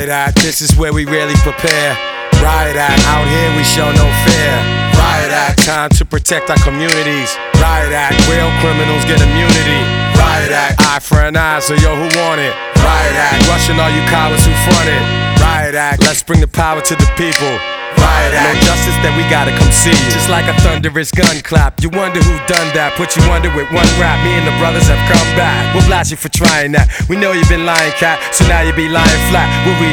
Riot Act, this is where we really prepare. Riot Act, out here we show no fear. Riot Act, time to protect our communities. Riot Act, real criminals get immunity. Riot Act, eye for an eye, so yo, who want it? Riot Act, rushing all you cowards who front it. Riot Act, let's bring the power to the people. Riot Act, no justice that we gotta come see you. Just like a thunderous gun clap, you wonder who done that. Put you under with one rap, me and the brothers have come back. We'll blast you for trying that. We know you've been lying, cat, so now you be lying flat. We'll